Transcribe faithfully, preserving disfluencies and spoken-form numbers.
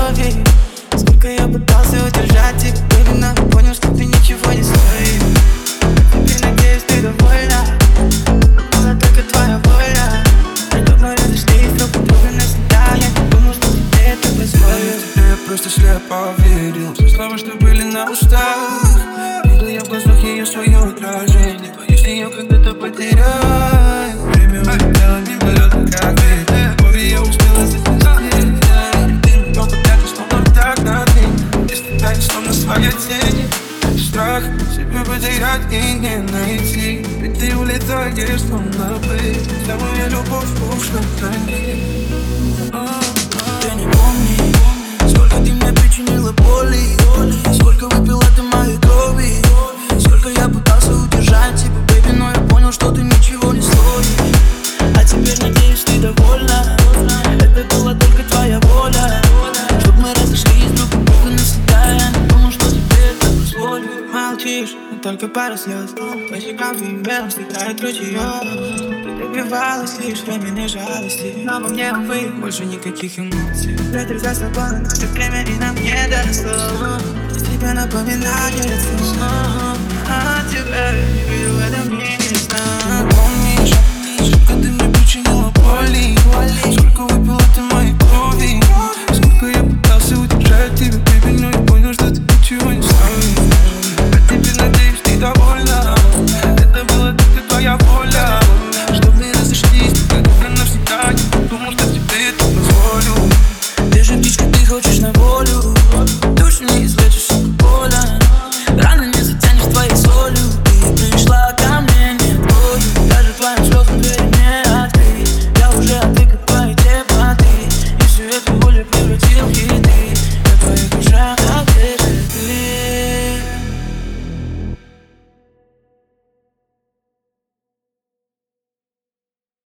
крови. Сколько я пытался удержать тебя, baby, но я понял, что ты ничего не стоишь. Теперь, надеюсь, ты довольна. Была только твоя воля. Чтоб мы разошлись друг от друга навсегда. Я не думал, что тебе это позволю. Я просто слепо верил все слова, что были на устах. Видел я в глазах ее свое отражение. Боюсь ее когда-то потерять. Время улетело мимолетно, как ветер. Любовь я успела запустить. Ты но подать, словно так на день. Если так, словно своя тень. Страх себя потерять и не найти. Ведь ты улетаешь, словно бы вся моя любовь ушла за ней. Ты не помни, сколько ты мне причинила боли, сколько выпила ты моей крови, сколько я пытался удержать тебя, baby, но я понял, что ты ничего не стоишь. А теперь, надеюсь, ты довольна. Это была только твоя воля. Чтоб мы разошлись друг от друга навсегда. Я не думал, что тебе это позволю. Молчишь, но только пара слез. По щекам твоим белым стекает ручеёк. Ты добивалась лишь временной жалости, но во мне, увы, больше никаких эмоций. Ветер за собой, наше время и нам не доросло. Без тебя напоминание лицо. А тебя я не видел в этом мире сна. Помнишь, сколько ты мне причинила боли, сколько выпила